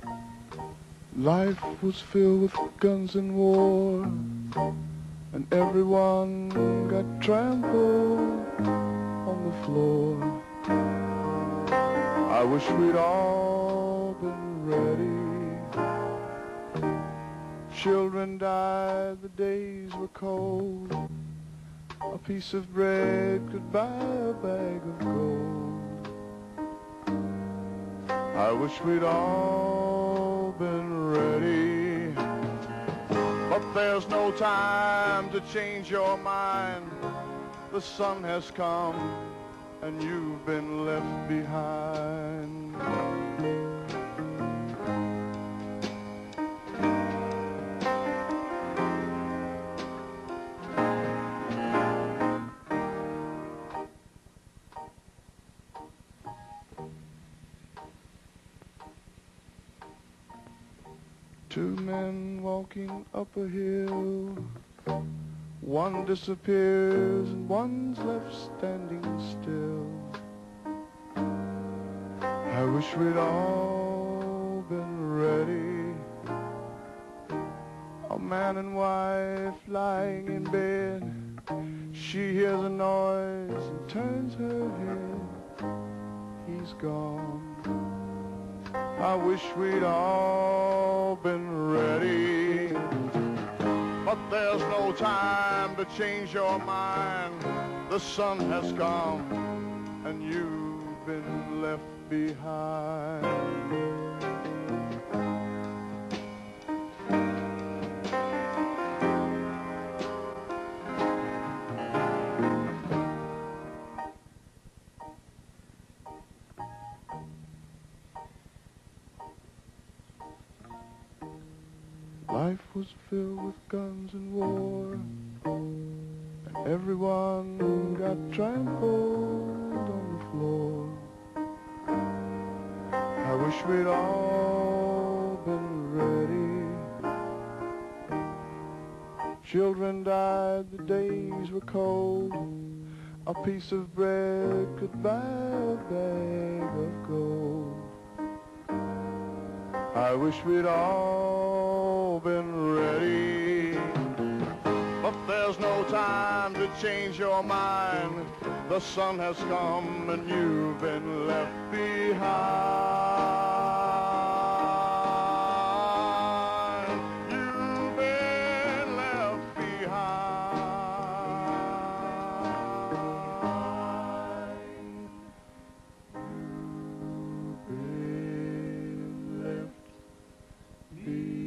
Life was filled with guns and war, and everyone got trampled on the floor. I wish we'd all been ready. Children died, the days were cold. A piece of bread could buy a bag of gold. I wish we'd all been ready. But there's no time to change your mind. The sun has come and you've been left behind. Two men walking up a hill. One disappears and one's left standing still. I wish we'd all been ready. A man and wife lying in bed. She hears a noise and turns her head. He's gone. I wish we'd all been ready. But there's no time to change your mind. The sun has come and you've been left behind. Life was filled with guns and war, and everyone got trampled on the floor. I wish we'd all been ready. Children died, the days were cold. A piece of bread could buy a bag of gold. I wish we'd all been ready. But there's no time to change your mind. The sun has come and you've been left behind. You've been left behind. You've been left behind.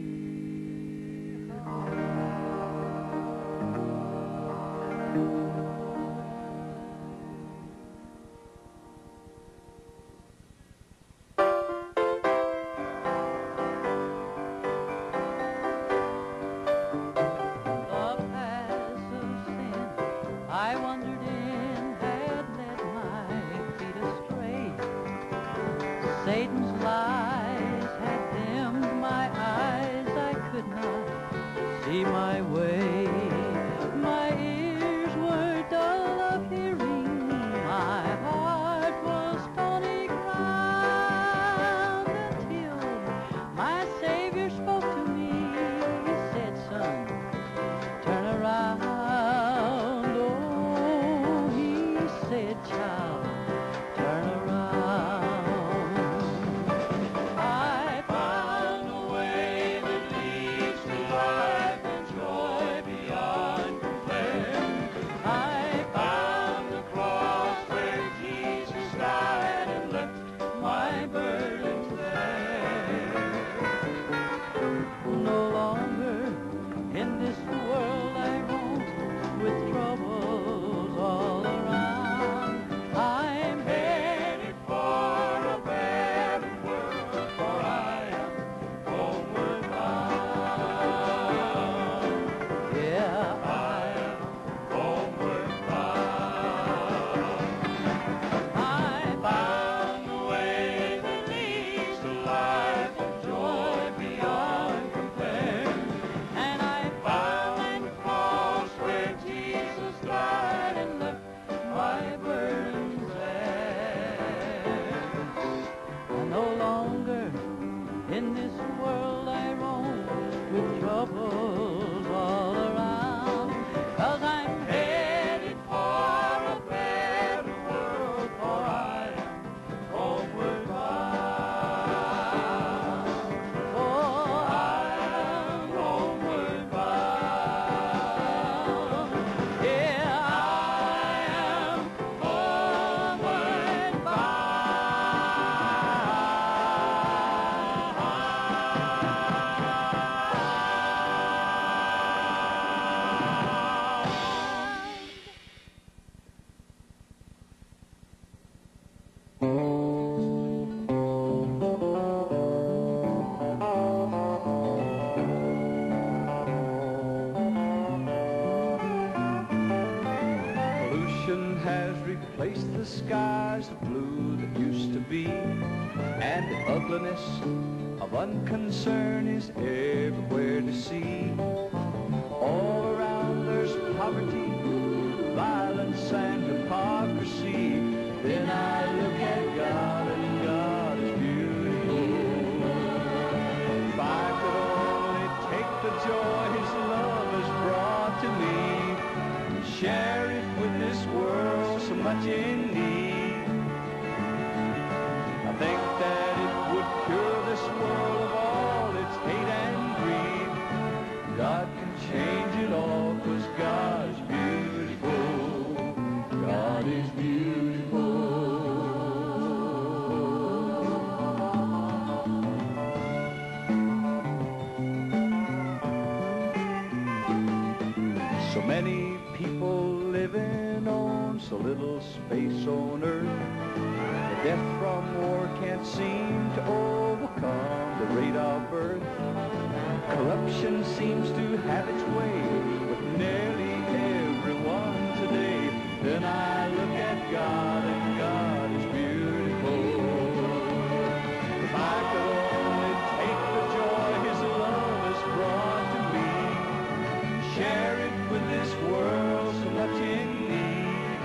loveliness of unconcern is everywhere to see. All around there's poverty, violence and hypocrisy. Then I look at God and God is beautiful. If I could only take the joy His love has brought to me, share it with this world so much in need, I think that it would cure this world of all its hate and greed. God can change it all, 'cause God is beautiful. God is beautiful. So many people living on so little space on earth. The death from war can't seem to overcome the rate of birth. Corruption seems to have its way with nearly everyone today. Then I look at God and God is beautiful. If I could only take the joy His love has brought to me, share it with this world so much in need,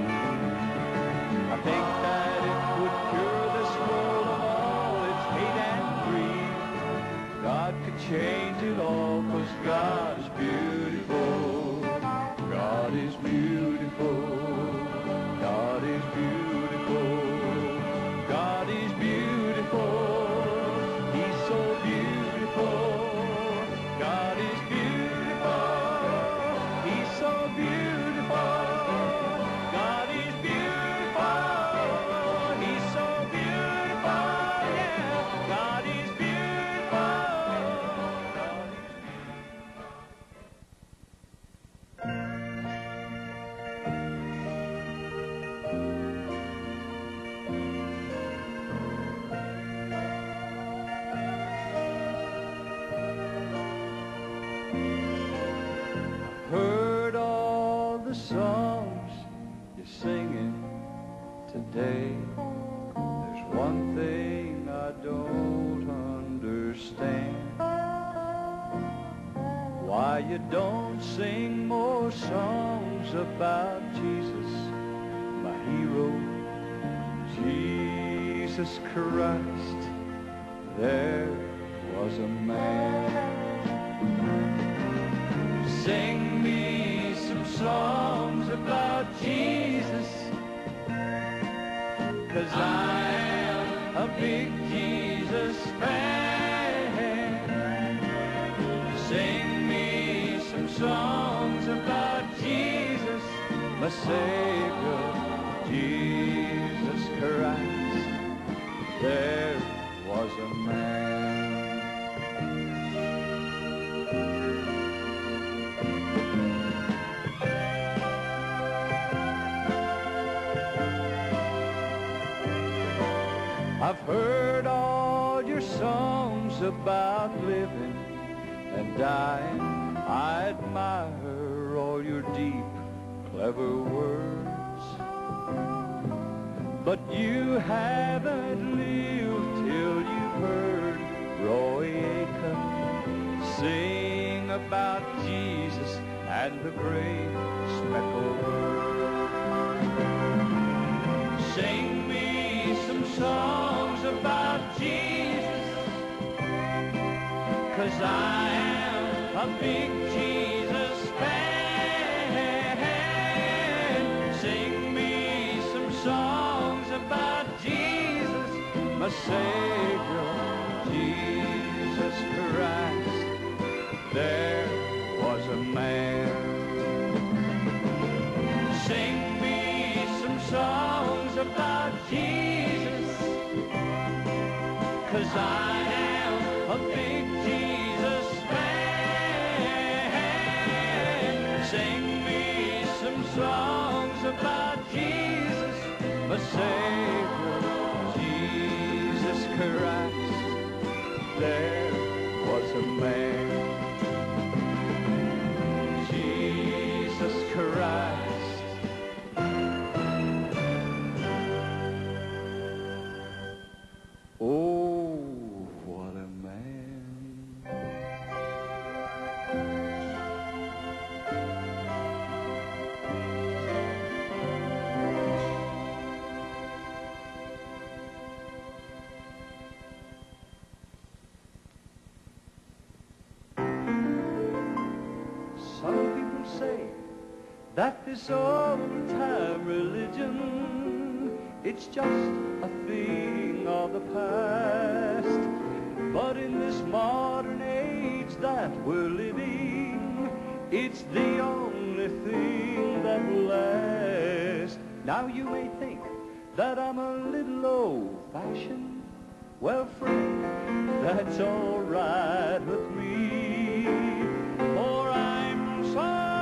I think that it would cure this world of all its hate and greed. God could change it all, 'cause God is beautiful. God is beautiful. God is beautiful. God is beautiful. He's so beautiful. God is beautiful. He's so beautiful. God is beautiful. He's so beautiful. Yeah. God is beautiful. God is heard all the songs you're singing today. There's one thing I don't understand. Why you don't sing more songs about Jesus, my hero, Jesus Christ. There was a man. Sing me some songs about Jesus, 'cause I am a big Jesus fan. Sing me some songs about Jesus, my Savior, Jesus Christ. There was a man. I've heard all your songs about living and dying. I admire all your deep, clever words. But you haven't lived till you've heard Roy Acuff sing about Jesus and the great speckled bird. Sing me some songs about Jesus, 'cause I am a big Jesus fan. Sing me some songs about Jesus, my Savior, Jesus Christ. There was a man. Sing me some songs about Jesus, 'cause I am a big Jesus fan. Sing me some songs about Jesus, my Savior, Jesus Christ. There was a man, Jesus Christ. Oh, that this old-time religion, it's just a thing of the past. But in this modern age that we're living, it's the only thing that will last. Now you may think that I'm a little old-fashioned. Well, friend, that's all right with me, for I'm so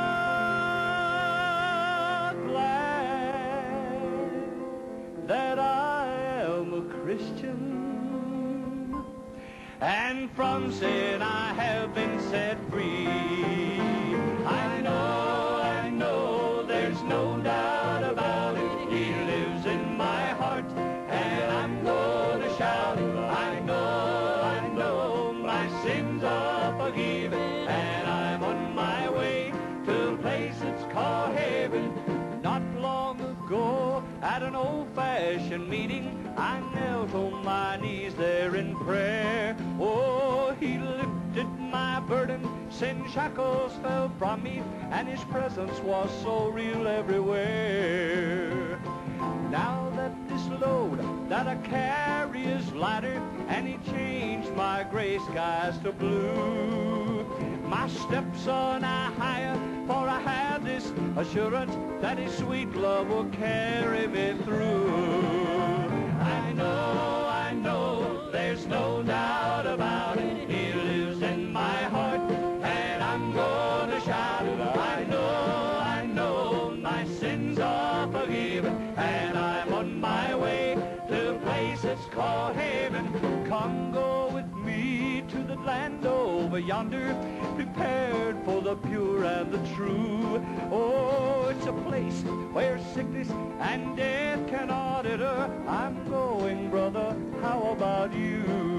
glad that I am a Christian, and from sin I have been set free. I know, there's no doubt about it. He lives in my heart, and I'm gonna shout it. I know, my sins are forgiven, and I'm on my way to a place that's called heaven. Not long ago, at an old-fashioned meeting, I knelt on my knees there in prayer. Oh, he lifted my burden, sin shackles fell from me, and his presence was so real everywhere. Now that this load that I carry is lighter, and he changed my gray skies to blue, my steps are now higher, for I have this assurance that his sweet love will carry me through. I know, there's no doubt about it. He lives in my heart, and I'm gonna shout it. I know, my sins are forgiven, and I'm on my way to a place that's called heaven. Come go with me to the land over yonder, prepared for the pure and the true. Oh, it's a place where sickness and death cannot enter. I'm going, brother, how about you?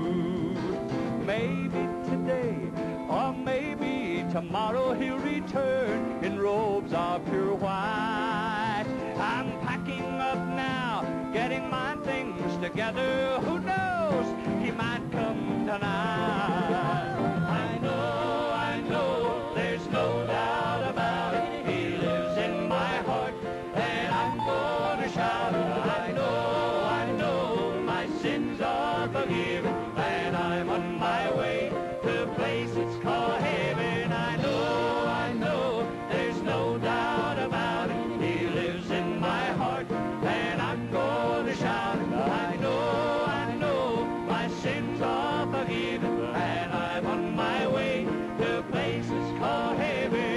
Maybe today, or maybe tomorrow he'll return in robes of pure white. I'm packing up now, getting my things together. Who knows, he might come tonight. I know, there's no doubt about it. He lives in my heart, and I'm gonna shout it. I know, my sins are forgiven, and I'm on my way to a place that's called heaven. I know, there's no doubt about it. He lives in my heart, and I'm gonna shout it. I know, my sins are forgiven, and I'm on my way to a place that's called heaven.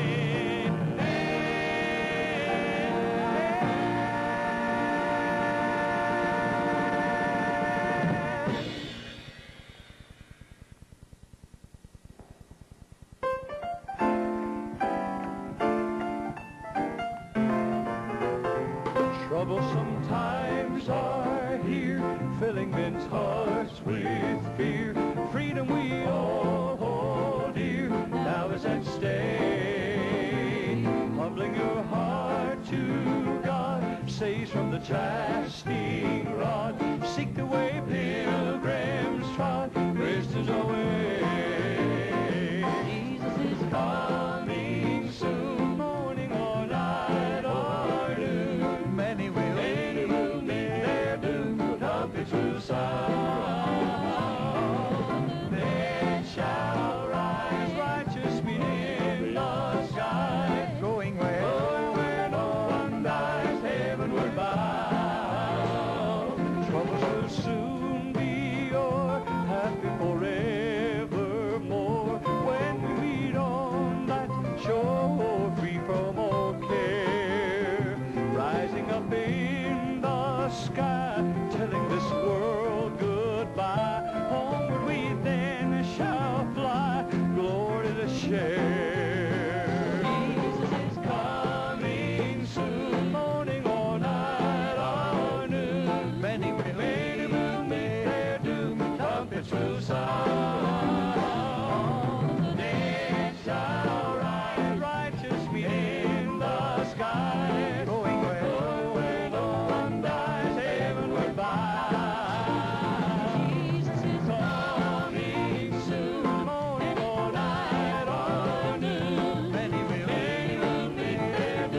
Troublesome times are here, filling men's hearts with fear. Freedom we all hold dear, now is at stake. Humbling your heart to God, saves from the chastening rod. Seek the way pilgrims trod, rest is away. Jesus is coming soon, morning or night or noon. Many will meet their doom, trumpets will sound. Then shall rise righteous men in the sky, going where no one dies, heavenward bound. Troubles will soon be o'er, happy forevermore, when we meet on that shore, free from all care. Rising up in the sky, telling this world goodbye. Homeward we then shall fly, glory to share. Jesus is coming soon, morning or night or noon. Many will meet their doom, trumpets will sound. Then shall rise righteous men in the sky, going where no one dies, heavenward bound. Jesus is coming soon, morning or night or noon. Many will meet their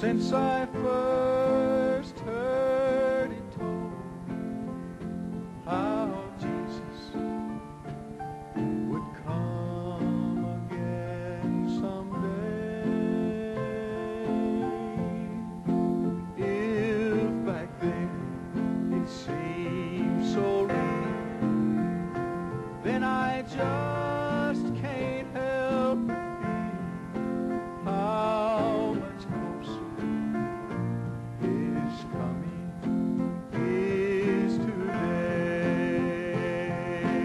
since I first heard it told how Jesus would come again someday. If back then it seemed so real, then I just can't help but feel how much closer his coming is today.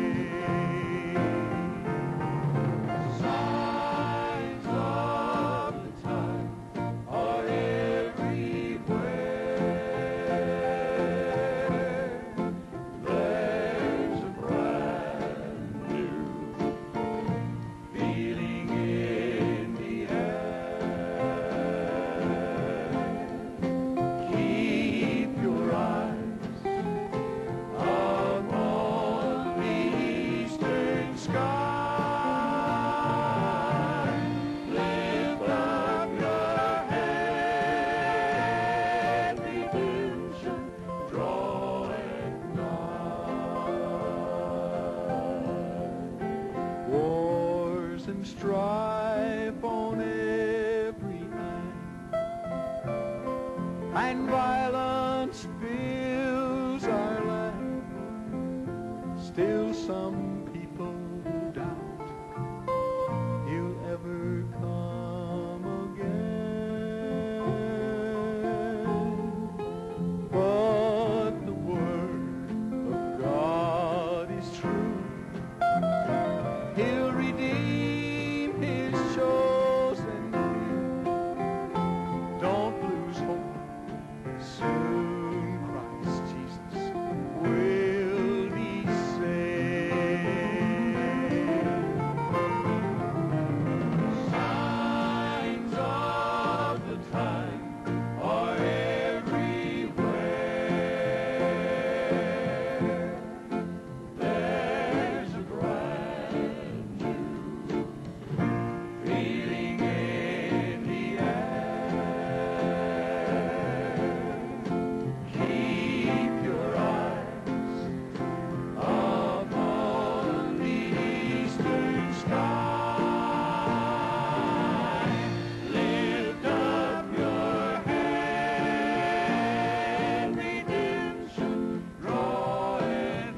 Signs of the time are everywhere. There's a brand new feeling in the air. Keep your eyes upon the eastern sky. Lift up your head, redemption drawing nigh. Wars and strife on every hand, and violence fills our land. Still some people doubt he'll ever come again. But the word of God is true. He'll redeem his chosen few. Don't lose hope. Soon Christ Jesus will be saved. Signs of the time are everywhere. There's a brand new feeling in the air. Keep your eyes upon the eastern sky. Lift up your head, redemption drawing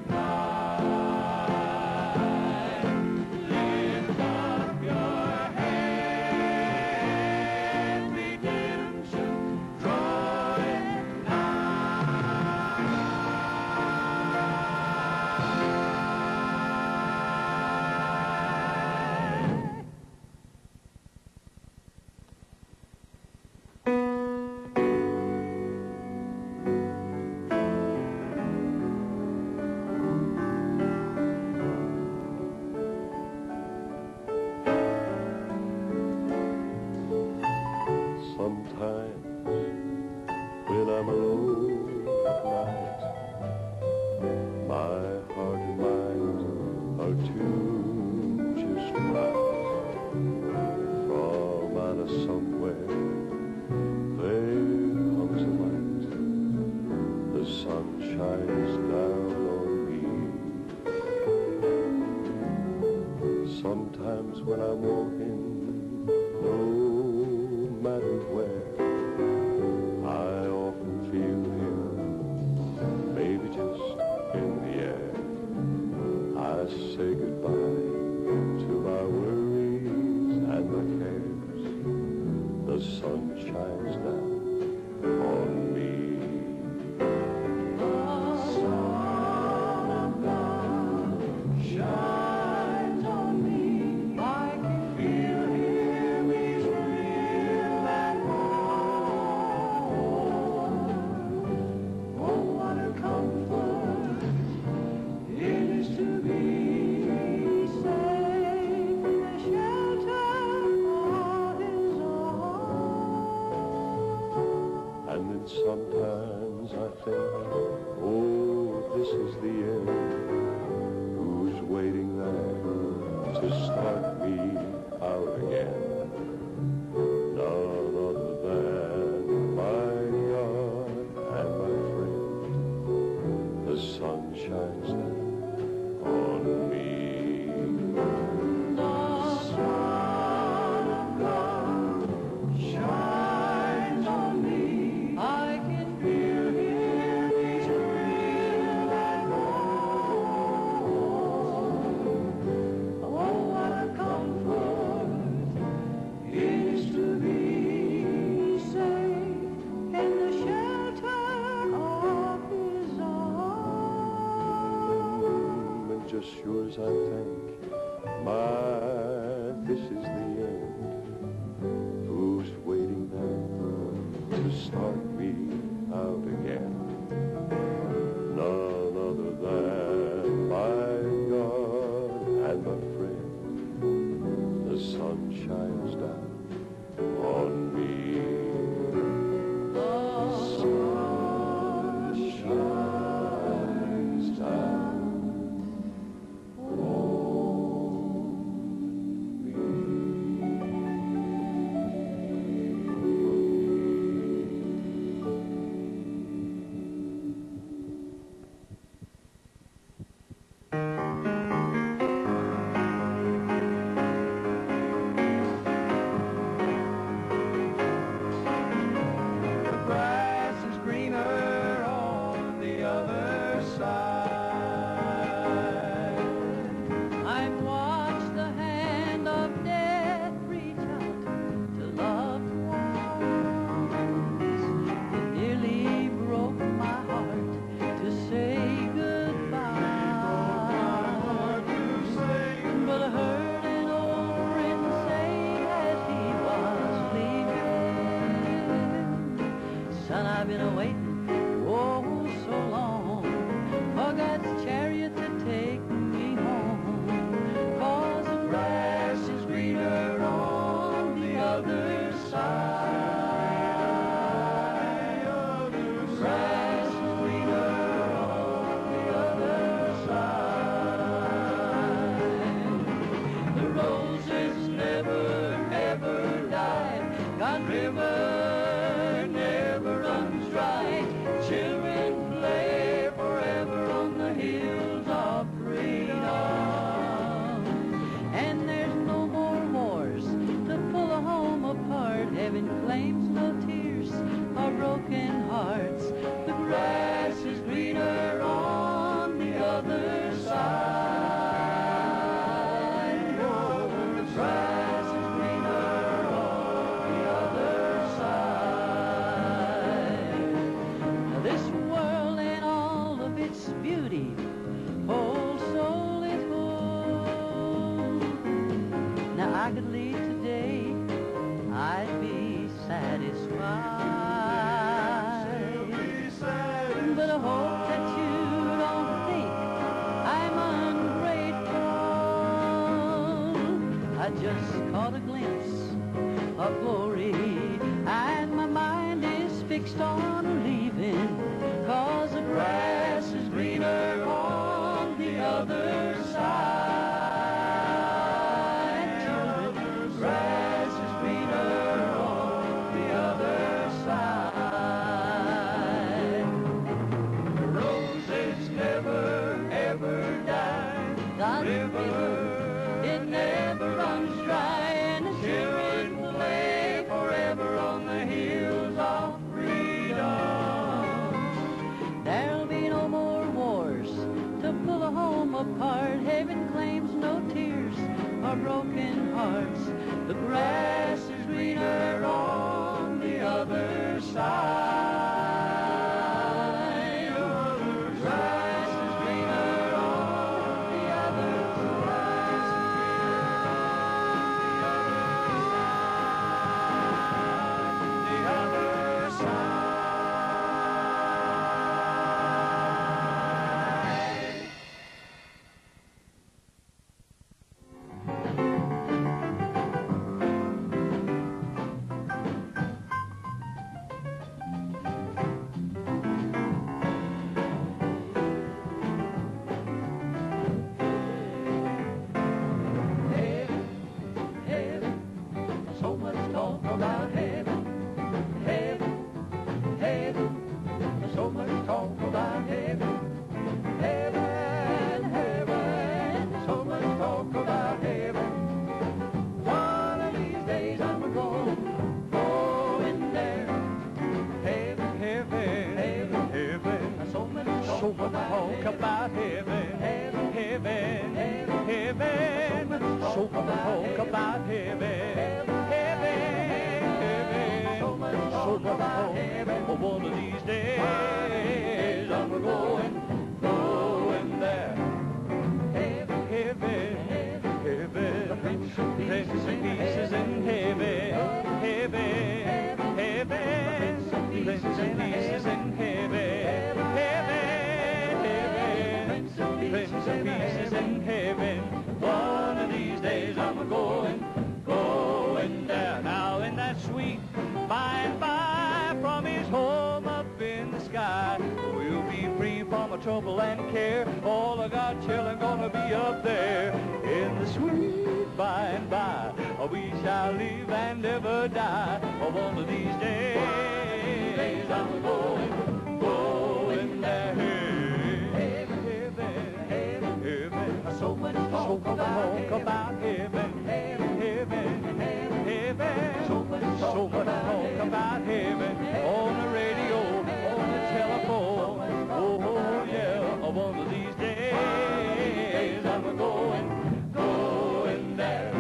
nigh. Lift up your head, redemption drawing Sometimes when I'm alone at night, my heart and mind are tuned just right. From out of somewhere there comes a light. The sun shines down on me. Sometimes when I'm walking, no matter where, I often feel him, maybe just in the air. I say goodbye to my worries and my cares. The sun shines down on me. The sun of God shines on me. I can feel him, he's real and warm. Oh, what a comfort it is to be safe in the shelter of his arms. And then sometimes I think, oh, this is the end. Who's waiting there to start me out again? None other than hours I think my this is the end. Who's waiting now to start me out again? None other than my God and my friend. The sun shines down on me. I've been waiting, oh, so long for God's chariot to take me home. 'Cause the grass is greener on the other side. Grass is greener on the other side. The roses never, ever die. God River dry. Children play forever on the hills of freedom. And there's no more wars to pull a home apart. Heaven claims no tears or broken hearts. The grass is greener on the other side. The grass is greener on the other side. This world and all of its beauty holds so little. Now I could leave today, I'd be satisfied. But I hope that you don't think I'm ungrateful. I just caught a glimpse of glory, and my mind is fixed on leaving. 'Cause the grass is greener on the other side. Children, grass is greener on the other side. The roses never, ever die. The river, it never runs dry. And the children play forever on the hills of freedom. my trouble and care. All of God's children gonna be up there in the sweet by and by. We shall live and never die. One of these days I'm going there. Heaven. So much talk about heaven. Heaven. So much talk about heaven. On the radio, on the telephone. Oh yeah, one of these days I'm going there.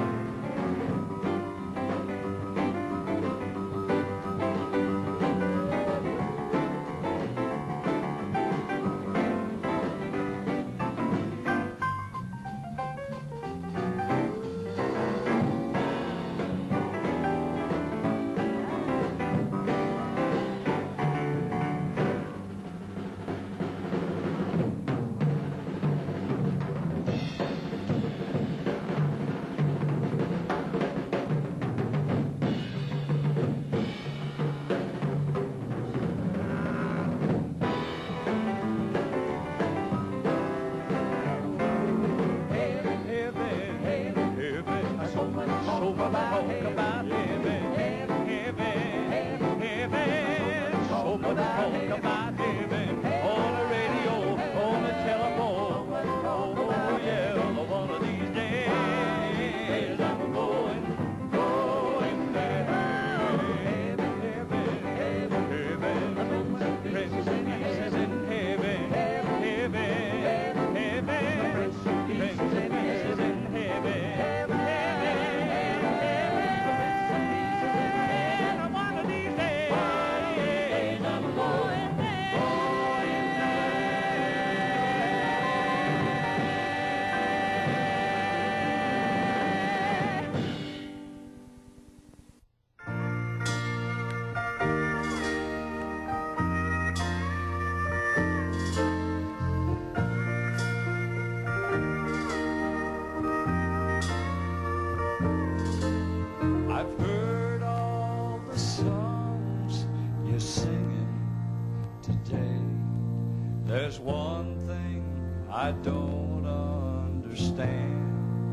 There's one thing I don't understand.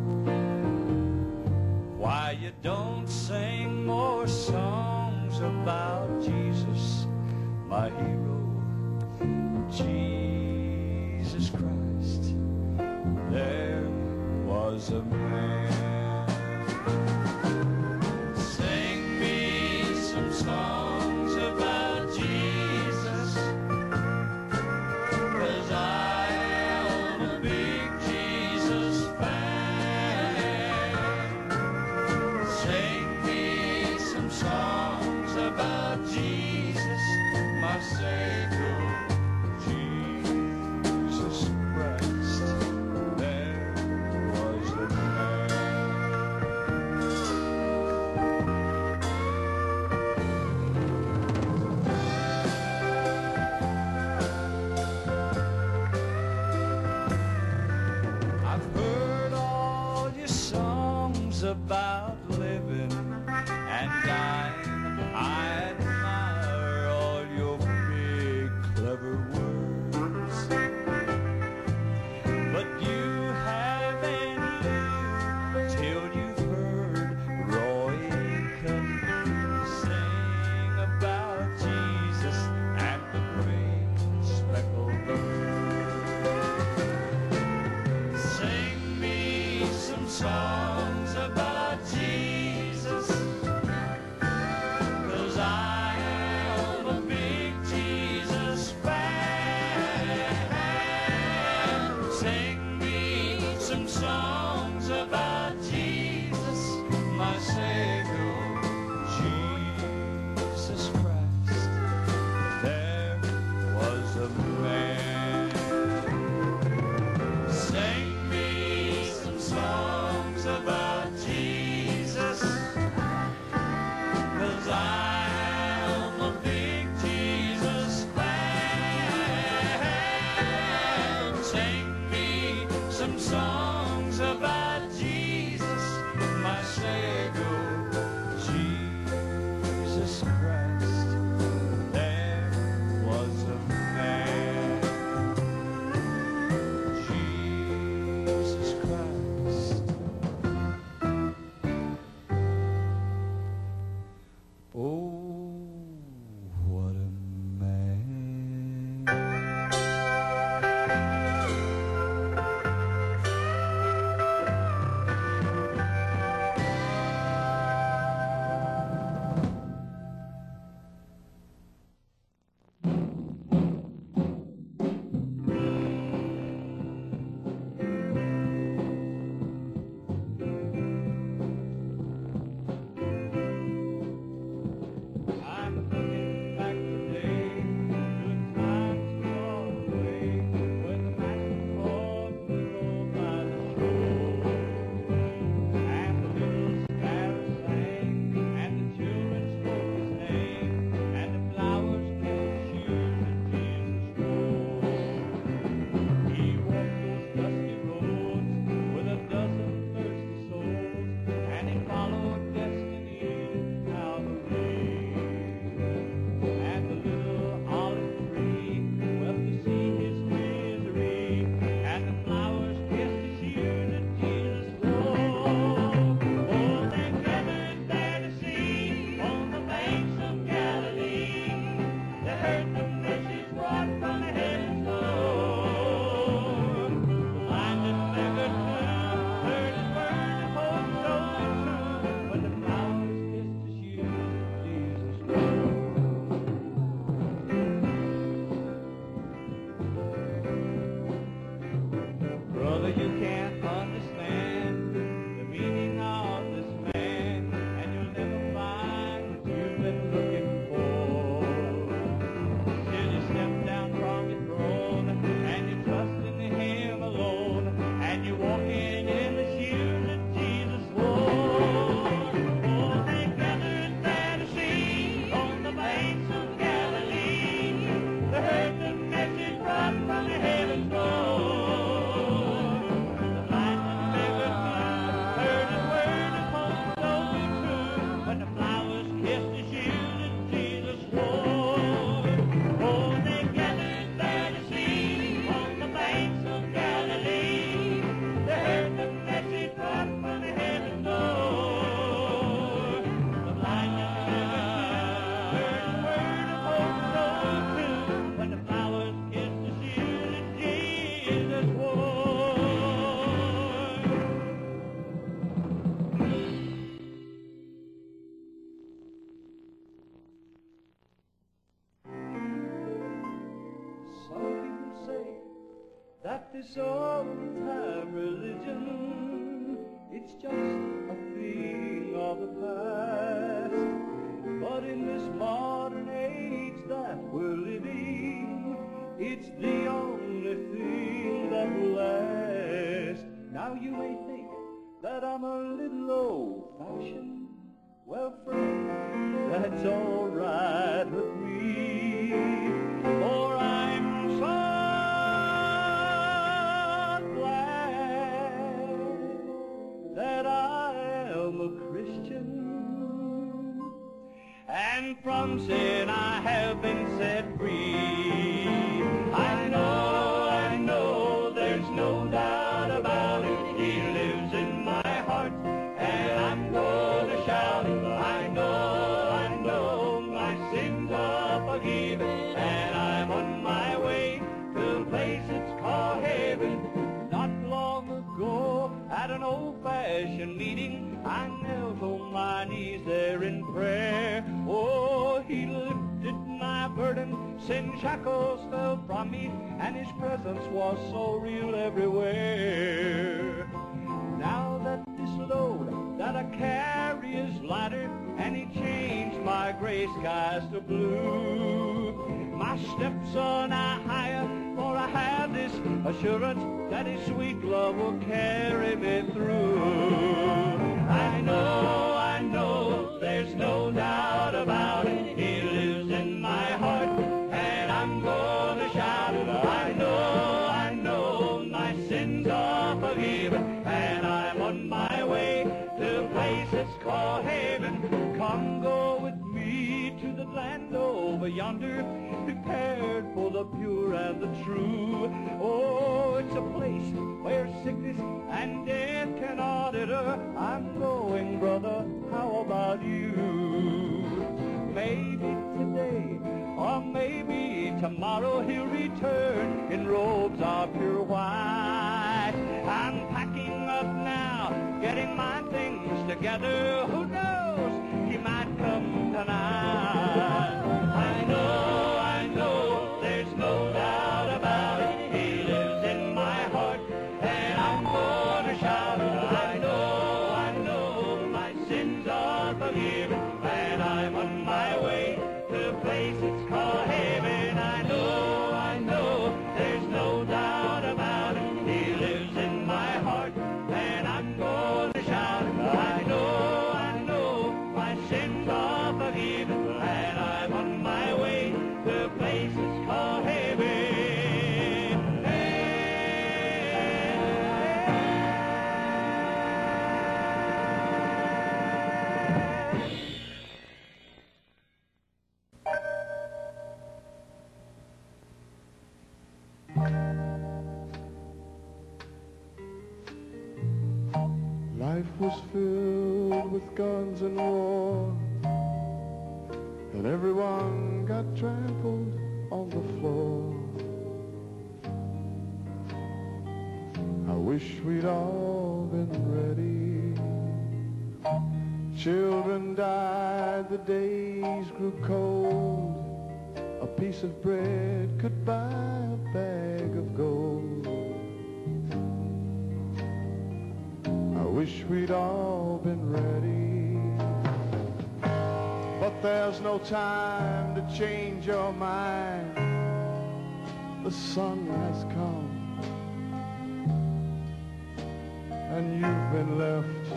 Why you don't sing more songs about Jesus, my hero, Jesus Christ. There was a man. Sing me some songs about Jesus, 'cause I am a big Jesus fan. Sing me some songs about Jesus, my Savior, Jesus Christ. There was a man. I've heard all your songs about living and dying. I admire all your big this old-time religion, it's just a thing of the past. But in this modern age that we're living, it's the only thing that lasts. Now you may think that I'm a little old-fashioned. Well, friend, that's all right with me, for I'm so glad that I am a Christian, and from sin I have been set free. I know, there's no doubt about it. He lives in my heart, and I'm going to shout it. I know, my sins are forgiven, and I'm on my way to a place that's called heaven. Not long ago, at an old-fashioned meeting, I knelt on my knees there in prayer. Oh, he lifted my burden, sin shackles fell from me, and his presence was so real everywhere. Now that this load that I carry is lighter, and he changed my gray skies to blue. My steps are now higher, for I have this assurance that his sweet love will carry me through. I know, there's no doubt about it. He lives in my heart, and I'm gonna shout it. I know, my sins are forgiven, and I'm on my way to a place that's called heaven. Come go with me to the land over yonder, prepared for the pure and the true. Oh, it's a place where sickness and death cannot enter. I'm going, brother, how about you? Maybe today, or maybe tomorrow he'll return in robes of pure white. I'm packing up now, getting my things together. Who knows, he might come tonight. I know, there's no doubt about it. He lives in my heart, and I'm gonna shout it. I know, my sins are forgiven, and I'm on my way to a place that's called heaven. I know, there's no doubt about it. He lives in my heart, and I'm gonna shout it. I know, my sins are forgiven, and I'm on my way to a place that's called heaven. Life was filled with guns and war, and everyone got trampled on the floor. I wish we'd all been ready. Children died, the days grew cold. A piece of bread could buy a bag of gold. I wish we'd all been ready. But there's no time to change your mind. The sun has come, and you've been left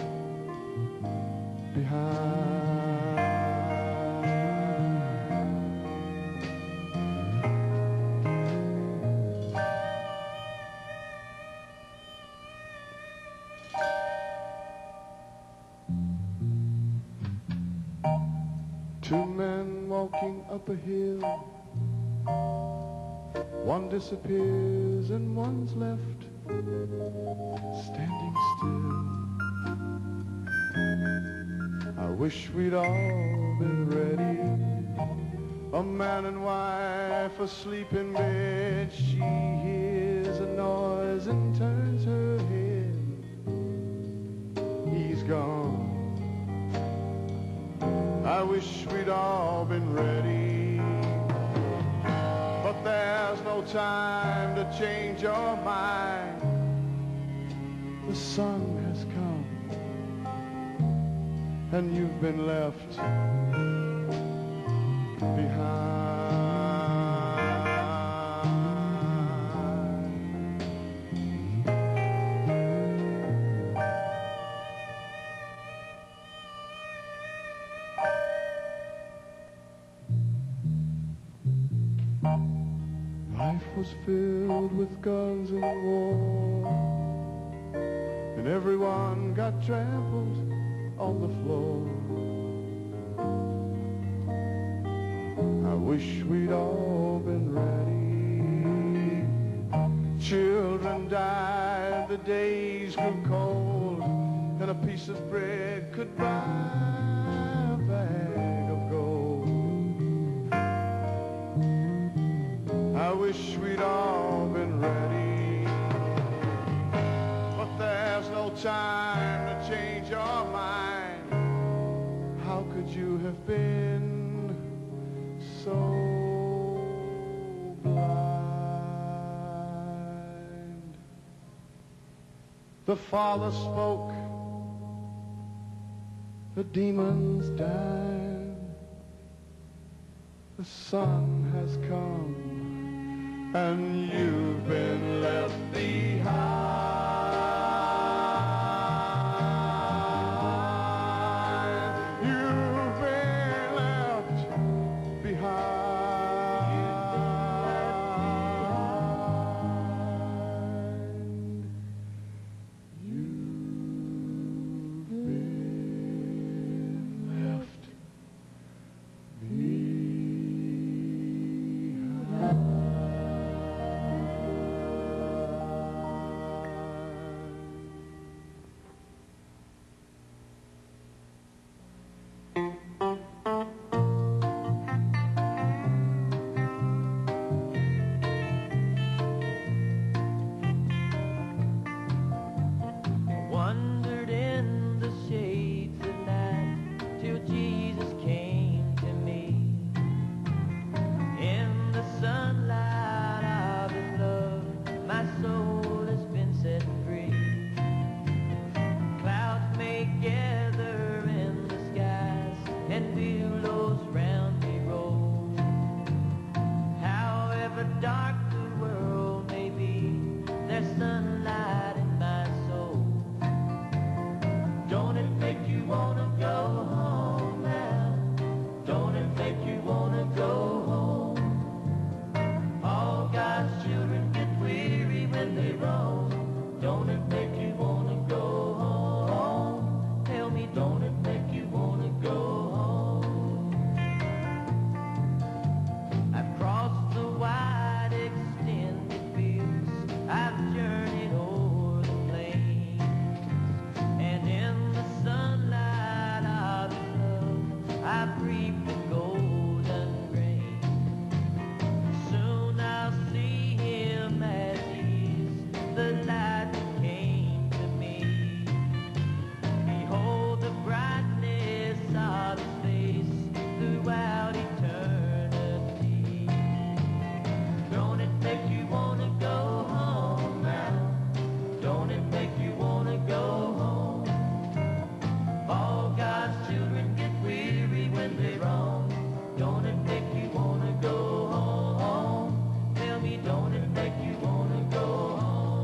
behind. Two men walking up a hill. One disappears and one's left standing still. I wish we'd all been ready. A man and wife asleep in bed. She hears a noise and turns her head. He's gone. I wish we'd all been ready. But But there's no time to change your mind. The sun has come, and you've been left behind. Life was filled with guns and war, and everyone got trampled on the floor. I wish we'd all been ready. Children died, the days grew cold, and a piece of bread could buy a bag of gold. I wish we'd all been ready, but there's no time to change your mind. How could you have been so blind? The Father spoke, the demons died. The Son has come, and you've been left behind. You've been left behind. You've been left behind. Wandered in the shades of night till Jesus came to me. In the sunlight of His love, my soul has been set free. Clouds may gather in the skies and billows round me roll. However dark the world may be, there's sunlight in my soul. Don't it make you wanna go home now? Don't it make you wanna go home? All God's children get weary when they roam. Don't it make you wanna go home? Tell me, don't it make you wanna go home? I've crossed the wide extended fields, I've journeyed o'er the plains, and in the sunlight of His love, I've reaped the golden grain. Soon I'll see Him as He is, the light that came to me. Behold the brightness of His face throughout eternity. Don't it make you wanna go home now? Don't it make you wanna go home? All God's children get weary when they roam. Don't it make you wanna go home? Tell me, don't it make you wanna go home?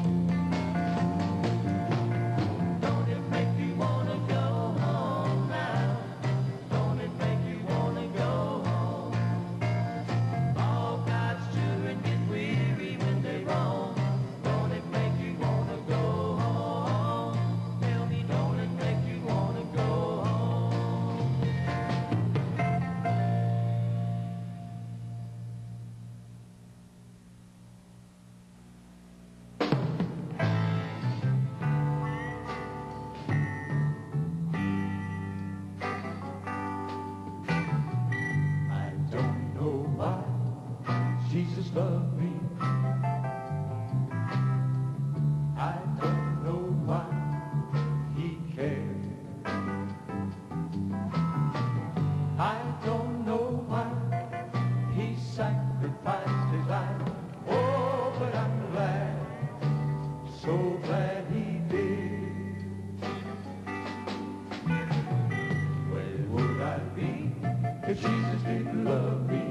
Don't it make you wanna go home now? Don't it make you wanna go home? All God's children get weary when they roam. Don't it make you wanna go home? Tell me, don't it make you wanna go home? I don't know why Jesus loved me. I don't know why He cared. I don't know why He sacrificed if Jesus didn't love me?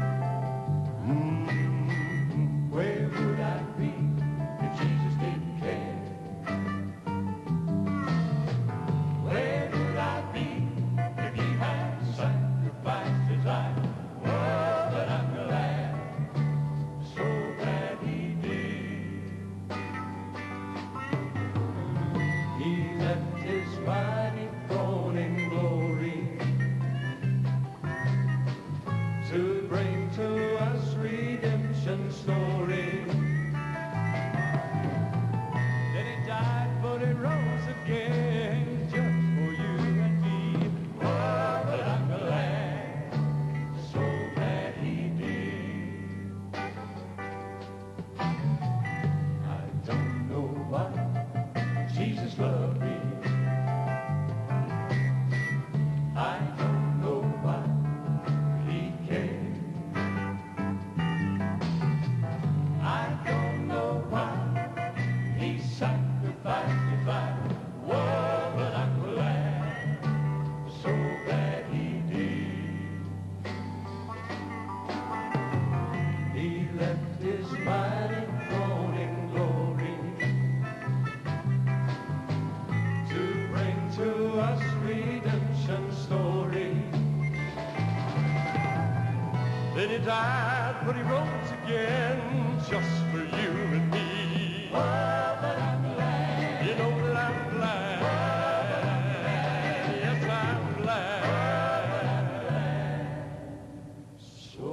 Where would I be if Jesus didn't care? Where would I be if he had sacrificed his life? Oh, but I'm glad, so glad he did. He left his mighty throne in glory to bring to us redemption story. Then he died, but he rose again just for you and me. Oh, but I'm glad, so glad he did. I don't know why Jesus loved me. I don't know why he cared. I don't know why he sacrificed his life. Whoa, but I'm glad, so glad he did. He left his mighty throne in glory to bring to us redemption story. Then he died, but he rose again just for you and me. Oh, but I'm glad. You know that I'm glad. Yes, I'm glad. So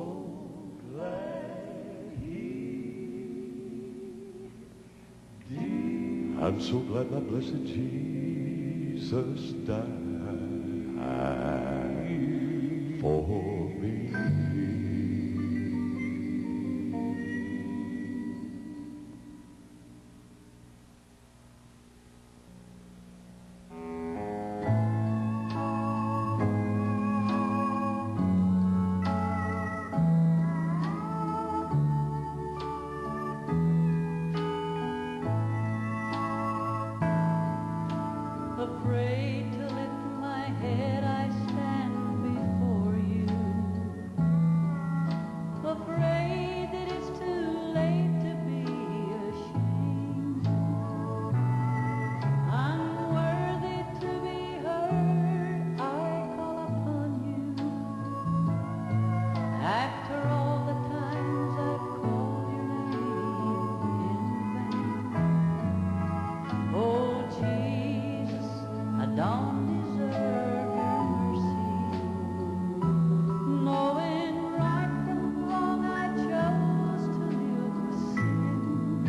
glad he did. I'm so glad my blessed Jesus died for me. Afraid to lift my head, I stand before you. Afraid that it's too late to be ashamed. Unworthy to be heard, I call upon you. After all the times I've called your name in vain. Oh, Jesus, I don't deserve your mercy. Knowing right from wrong, I chose to live with sin.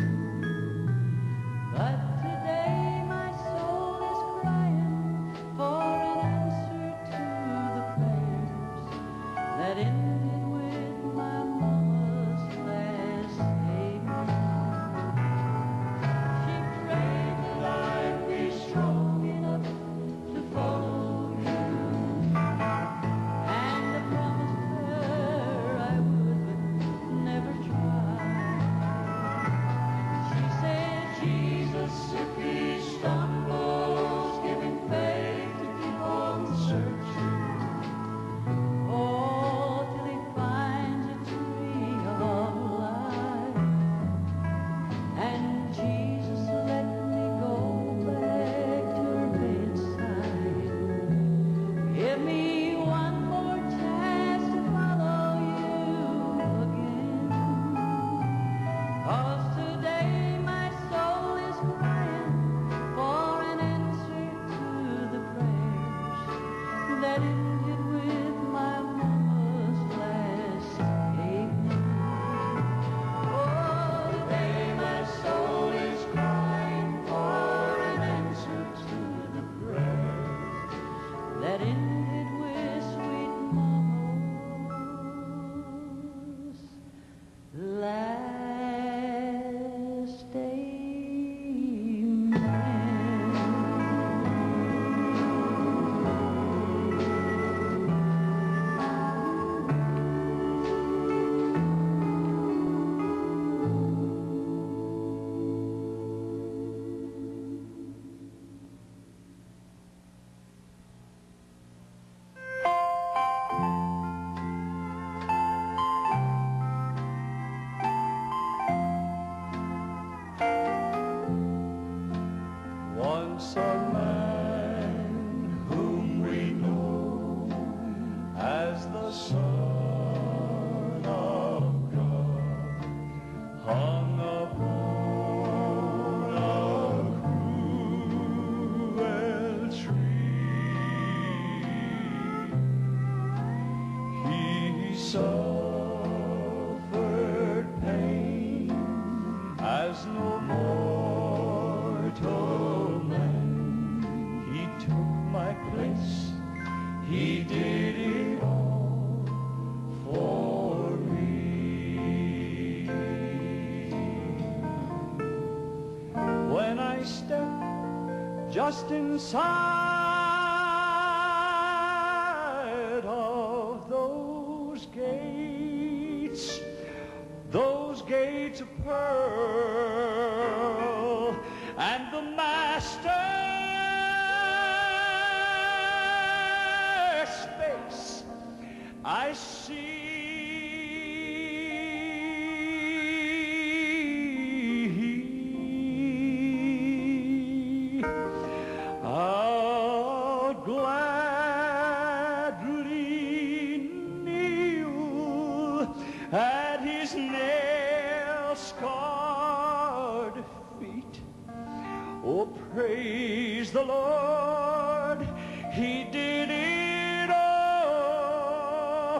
But today my soul is crying for an answer to the prayers that ended with my mama's last amen. She prayed that I'd be strong enough to follow you, and I promised her I would, but never try. She said, Jesus, if he stumbles, give him faith to keep on searching. Oh, till Son of God hung upon a cruel tree. He suffered pain as no mortal man. He took my place. He did it all for me. When I stepped just inside of those gates of pearl, and the Master's face I see, I'll gladly kneel at his nail-scarred feet. Oh, praise the Lord, he did it all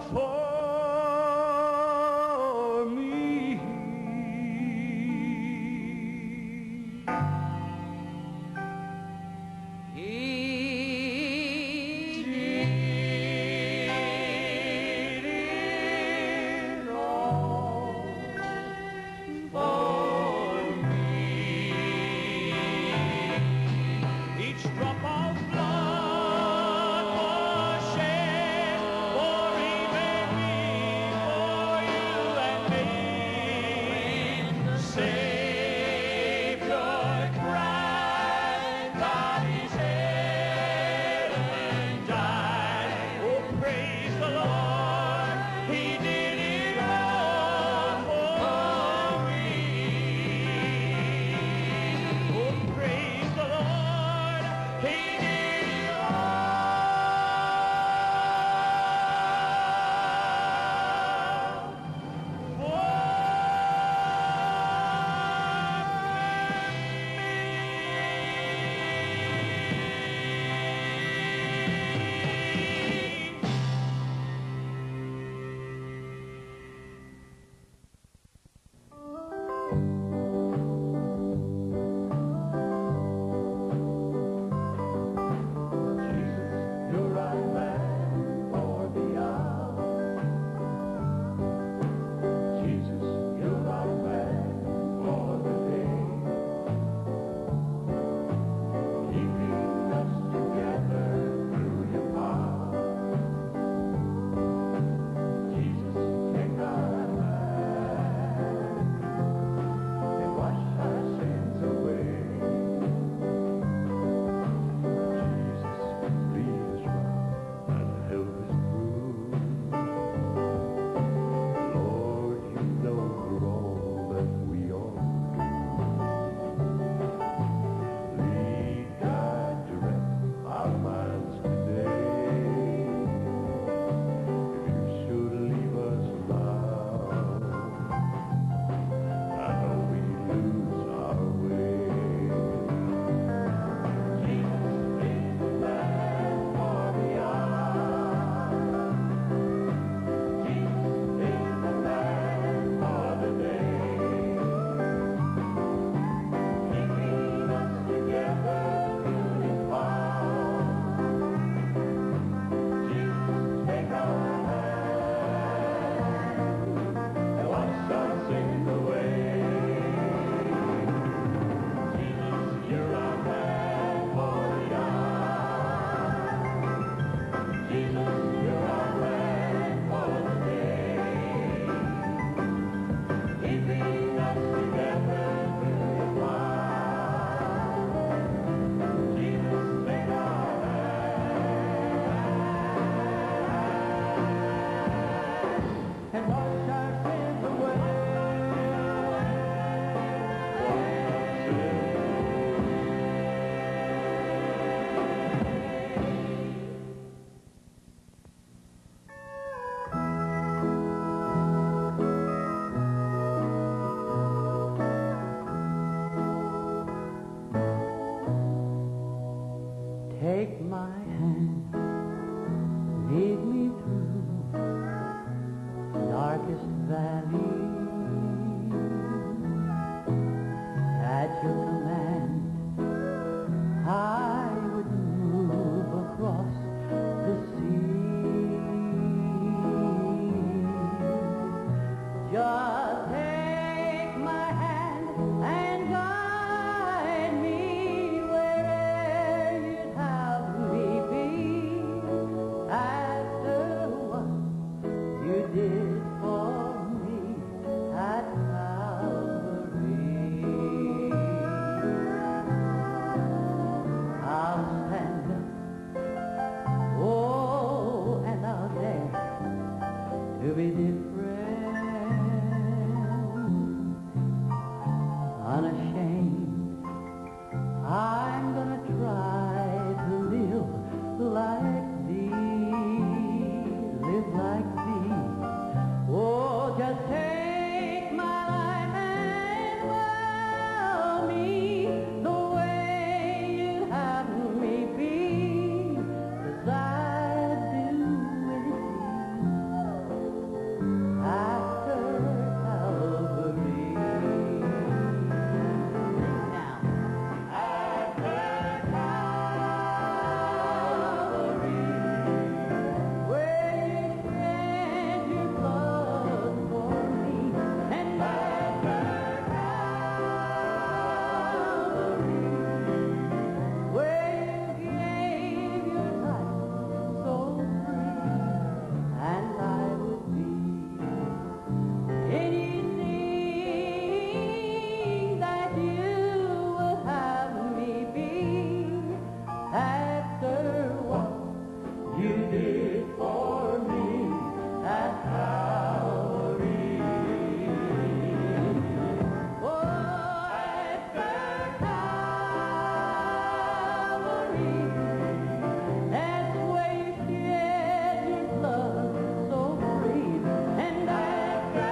for me. He did it all for me. Each drop of blood Just take my hand and guide me where you'd have me be. After what you did for me at Calvary, I'll stand up, oh, and I'll dare to be different, unashamed. I'm gonna try to live like thee, live like thee. Oh, just take my life and wow me the way you have me be, 'cause I'd do anything after Calvary. Now, after Calvary, where you shed your blood for me, and after Calvary, where you gave your life so free, and I would be anything that you would have me be, after what you did for me at Calvary. Oh, after Calvary, that's where you shed your blood so free, and after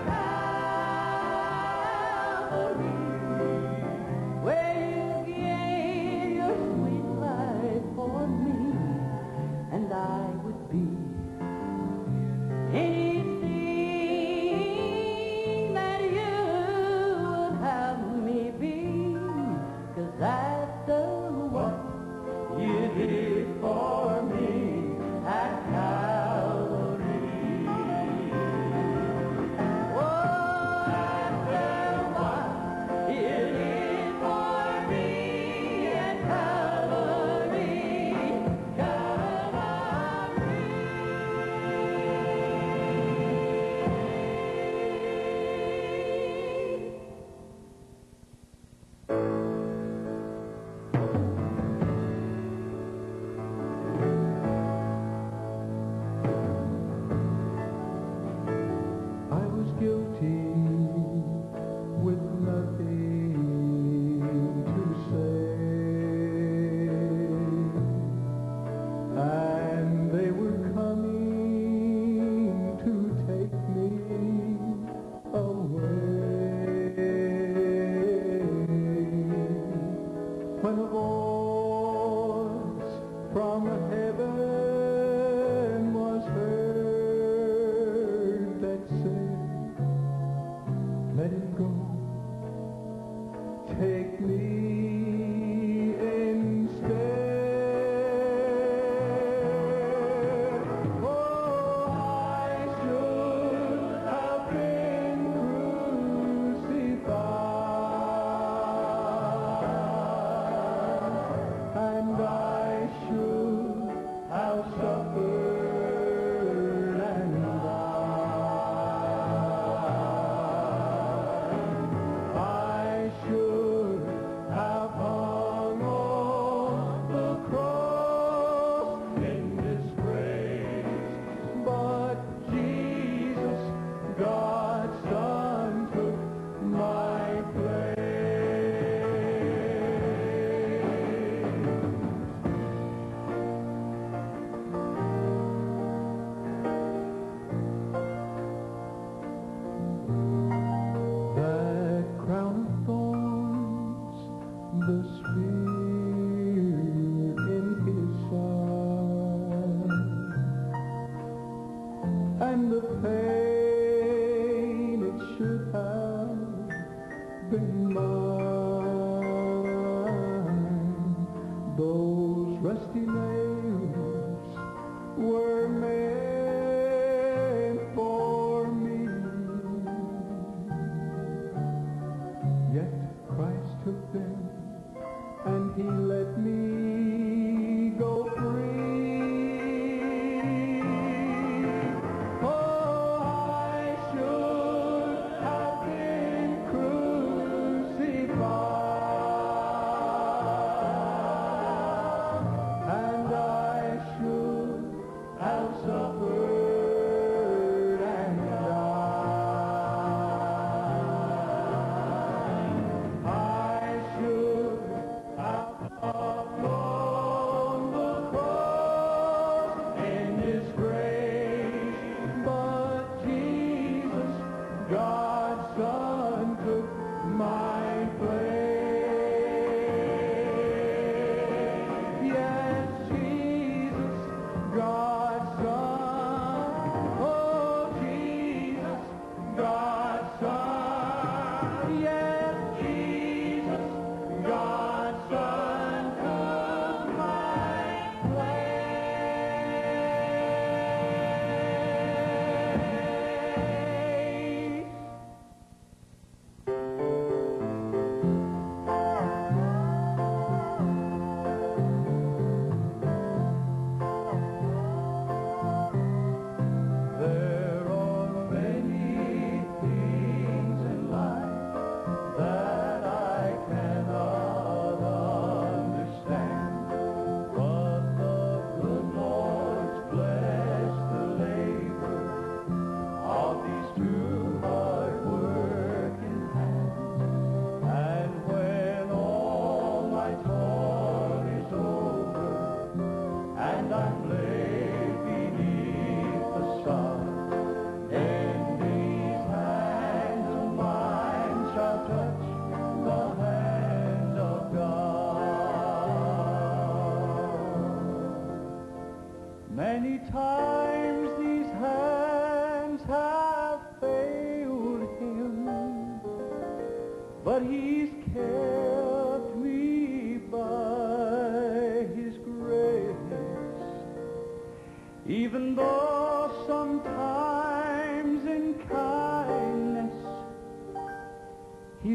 Calvary, where you gave your sweet life for me, and I would be anything that you would have me be, 'cause after what you did for me at Calvary. Oh, after what you did for me at Calvary, Calvary. I was guilty with nothing to say, and they were coming to take me away, when a voice from heaven was heard that said, let him go, take me instead. Oh, I should have been crucified, and I should have suffered and died. I should have hung on the cross in disgrace, but Jesus, God's Son, took my that crown of thorns, the spear in his side, and the pain it should have been mine. Those rusty nails were meant for me,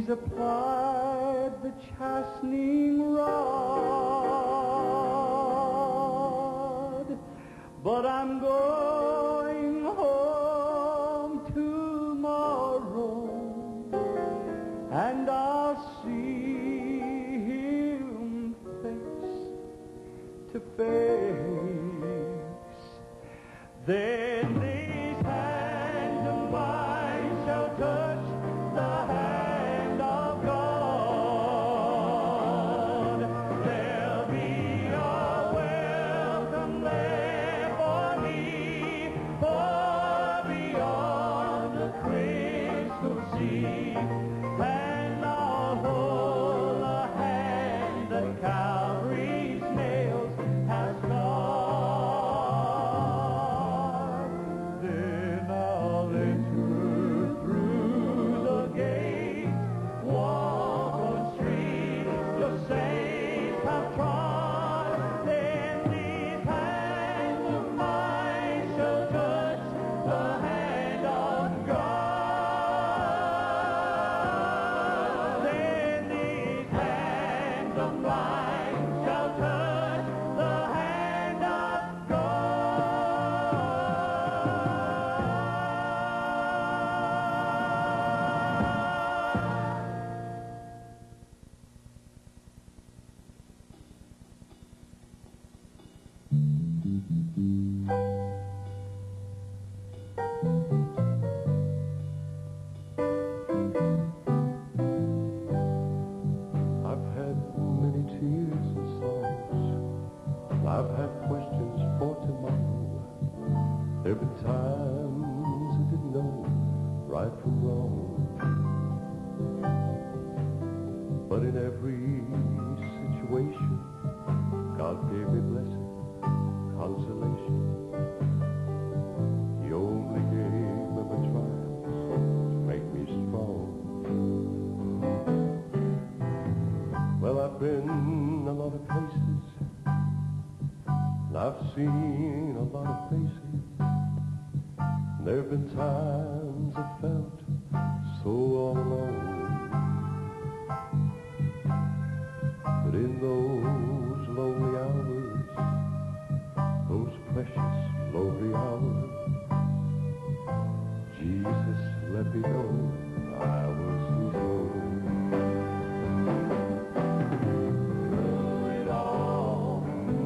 applied the chastening rod, but I'm going home tomorrow, and I'll see him face to face. Then these hands of mine shall touch the hand of God. There'll be a welcome there for me, far beyond the crystal sea, and I'll hold the hand that Calvary's nails has scarred. Then I'll enter through the gate, walk on streets the saints have trod. Then these hands of mine shall touch the hand of God. Then these hands of mine shall touch the hand of I've had many tears and sorrows. I've had questions for tomorrow. There have been times I didn't know right from wrong. But in every situation, God gave me blessing, consolation. He only gave me the trials to make me strong. Well, I've been a lot of places, and I've seen a lot of faces. There have been times I felt so all alone. But in those lonely hours, those precious lonely hours, Jesus let me know I was his own. Through it all,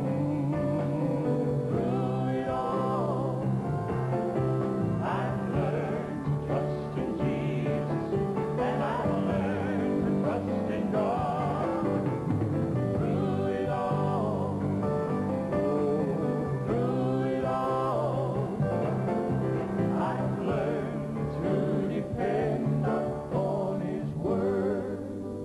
I've learned to trust in Jesus, and I've learned to trust in God. Through it all, I've learned to depend upon his word.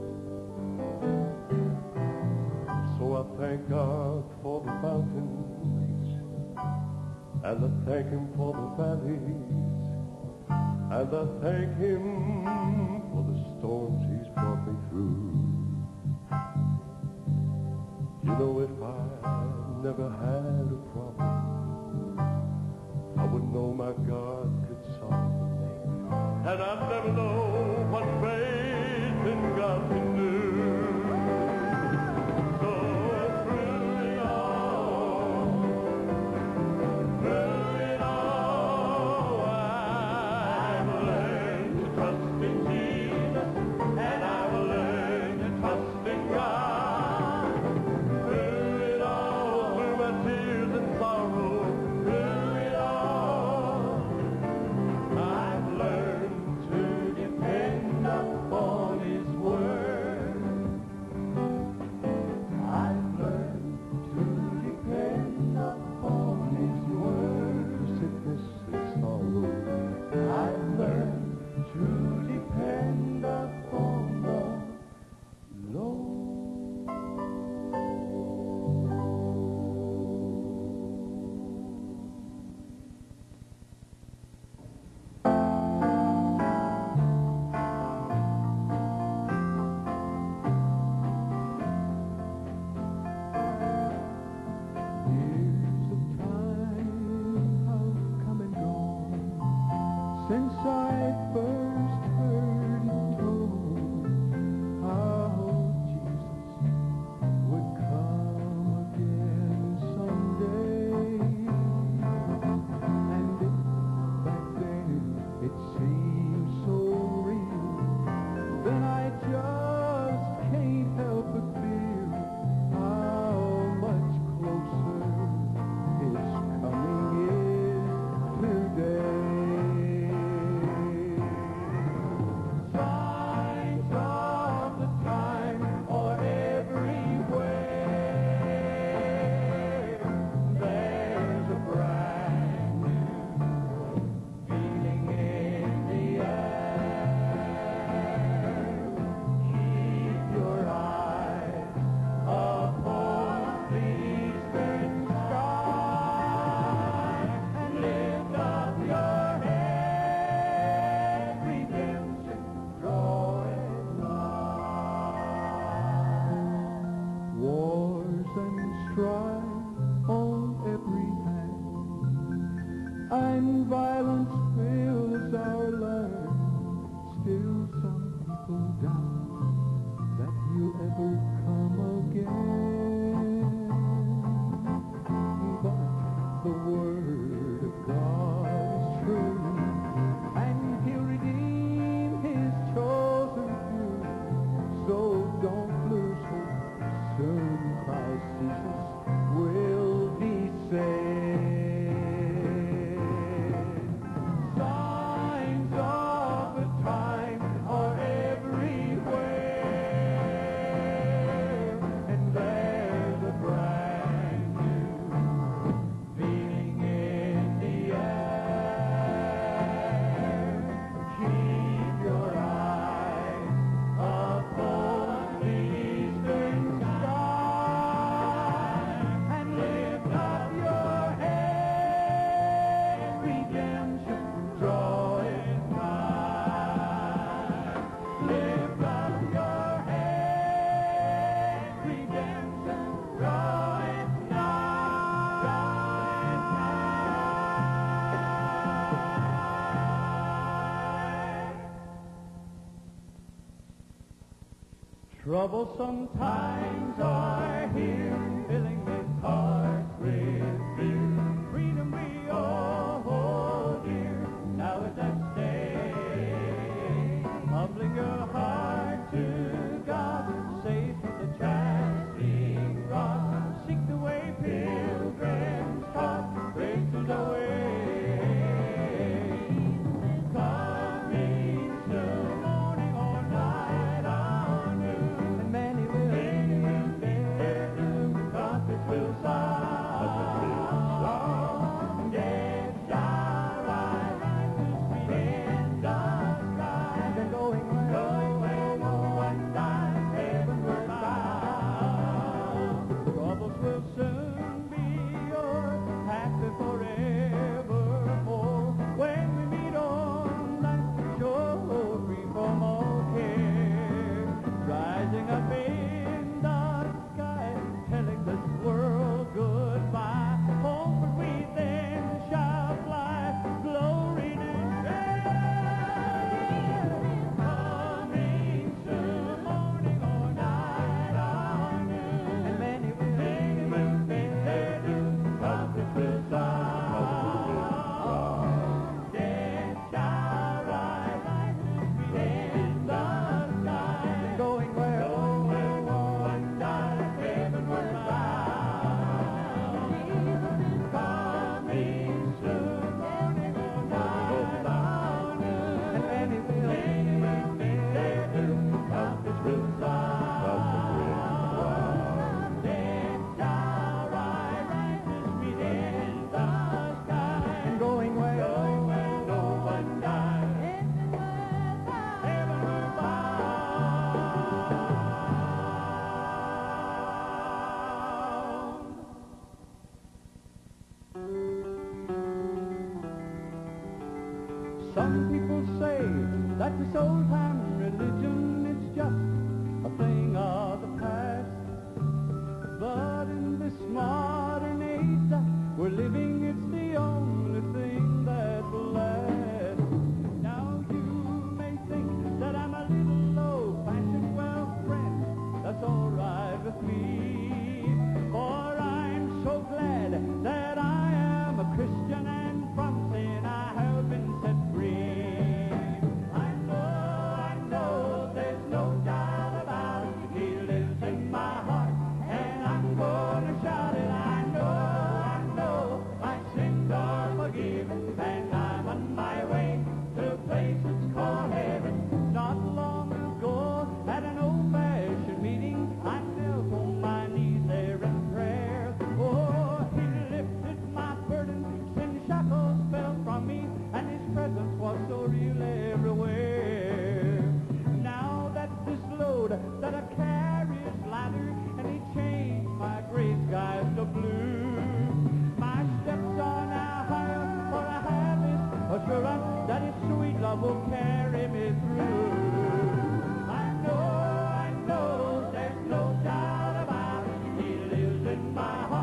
So I thank God for the mountains, and I thank him for the valleys, and I thank him for the storms he's brought me through. You know, if I never had a problem, I wouldn't know my God could solve it. And I'd never know what faith in God can do. So through it all, I've learned to trust in Jesus, and I've learned to trust in God. Through it all, through my tears and sorrow, through it all, I've learned to depend upon his word. I've learned to depend upon his word. Sickness and sorrow, I've learned to depend upon the Lord. Years of time have come and gone since I first heard it told strife on every hand, and violence fills our land. Still some people doubt that you'll ever come again. But the word of God is true, and he'll redeem his chosen few. So don't lose hope, soon Christ Jesus will be saved. Signs of the time are everywhere, and there's a brand new feeling in the air. Keep your eyes upon the eastern sky, and lift up your head, redemption draweth nigh. Lift up your head, redemption draweth nigh. Troublesome times are here, filling this heart with fear. Freedom we all hold dear, now is at stake. Humbling your heart to God, safe from the chastening rod. Seek the way pilgrims taught, grace is the way. Coming soon, morning or night or noon, and many will be there to the trumpets will sound. Dead shall rise, righteous in the sky, and going where no one dies, heavenward bound. Troubles will soon be yours, happy forevermore, when we meet on that shore, free from all care. Rising up in the sky, telling this world goodbye. Homeward we then shall fly, glory to share. Coming soon, morning or night or noon, and many will be there to trumpets will sound. Dead shall rise, righteous in the sky, going where no one dies, heavenward bound. Coming soon, morning or night or noon, and many will be there to trumpets will sound. Dead shall rise, righteous in the sky, and going where no one dies, heavenward bound. Some people say that this old-time religion is just a thing of the past. But in this modern age that we're living, it's the only thing that will last. Now you may think that I'm a little old-fashioned, well, friend, that's all right with me. For I'm so glad that I am a Christian, and from sin I have been set free. I know there's no doubt about it. He lives in my heart, and I'm gonna shout it. I know my sins are forgiven, and I'm on my way to a place that's called heaven. Not long ago, at an old-fashioned meeting, I knelt on my knees there in prayer. Oh, he lifted my burden, sin shackles fell from me, and his presence was so real everywhere. Now that this load that I carry is lighter, and he changed my gray skies to blue. My steps are now higher, for I have this assurance that his sweet love will carry me through. I know, there's no doubt about it. He lives in my heart.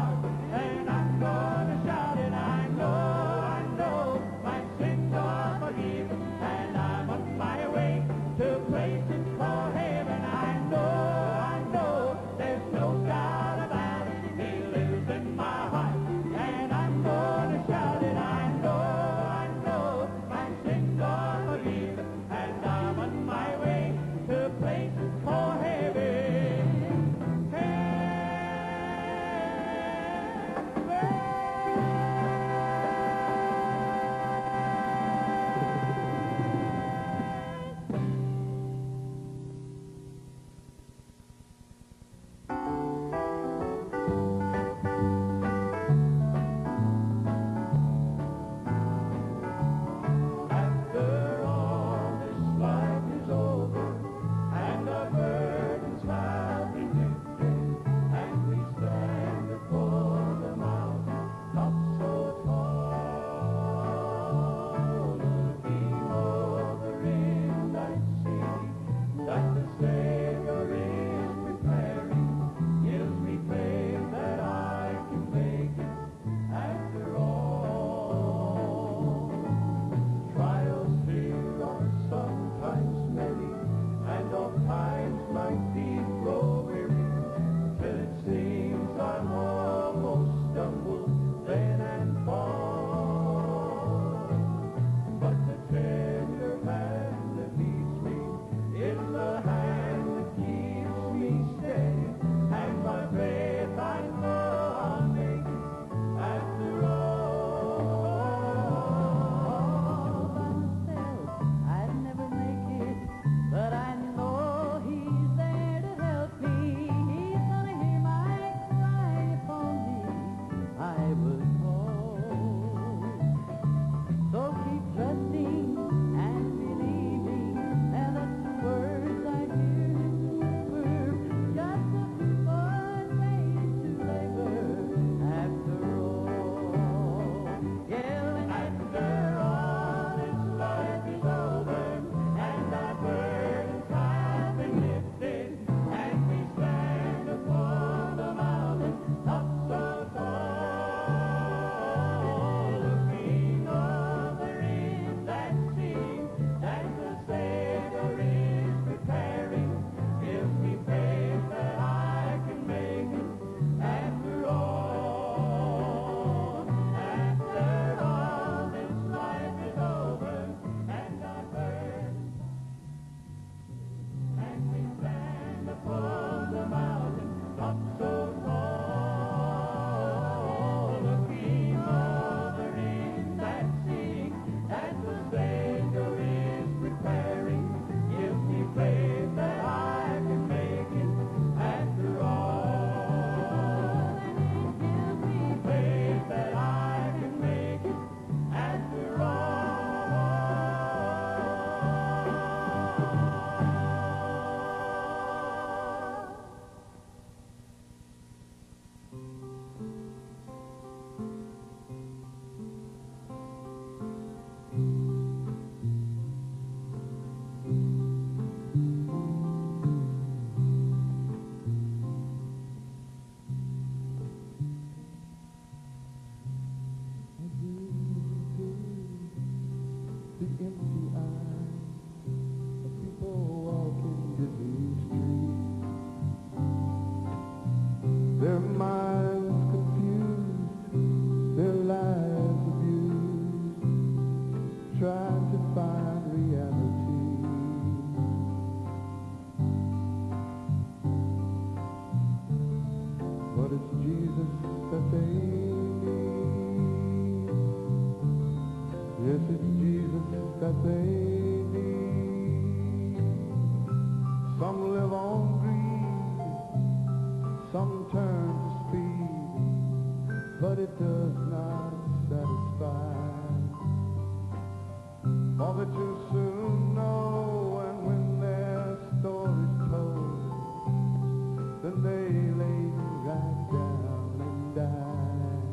only too soon know, and when their story's told, then they lay right down and die.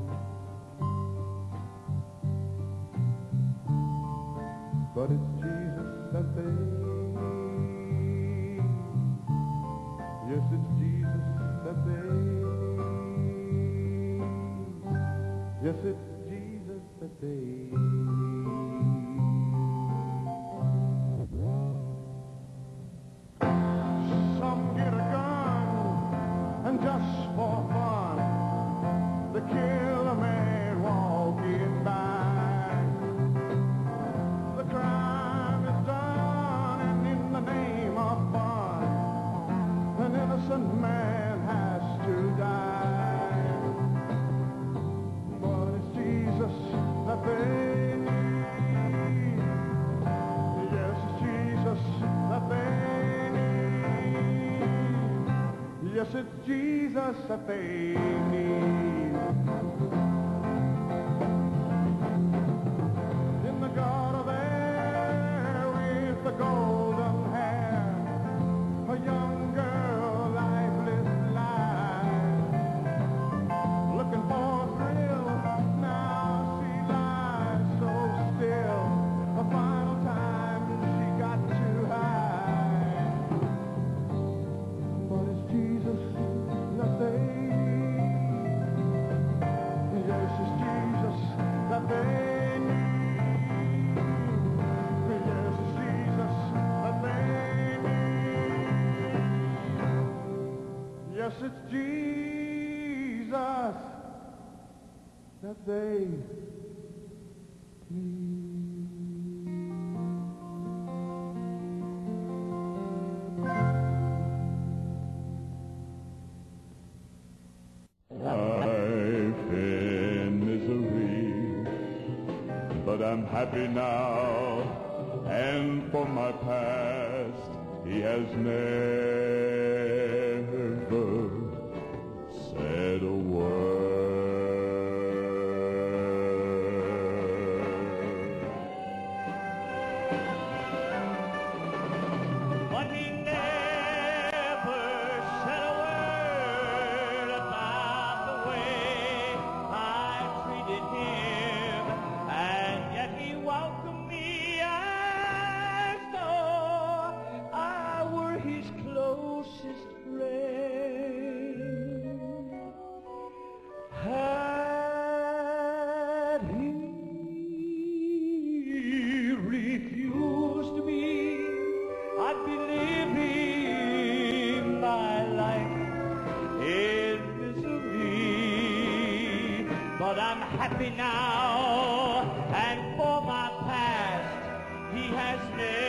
But it's Jesus that they need. Yes, it's Jesus that they need. Yes, it's Jesus that they need. Some get a gun and just for fun, they kill a man walking by. The crime is done, and in the name of fun, an innocent man has to die. But it's Jesus that they need. Yes, it's Jesus that they need. Yes, it's Jesus that they need. In the gutter there with the golden hair, a young girl, lifeless lies, looking for a thrill. Now she lies so still. The final time she got too high. But it's Jesus that they need. Yes, it's Jesus that they need. Yes, it's Jesus that they need. Yes, it's Jesus that they need. Life in misery, but I'm happy now, and for my past he has never said a word. But he never said a word about the way I treated him, and yet he welcomed me as though I were his closest friend. Had he refused me, I'd be living my life in misery. But I'm happy now, and for my past he has never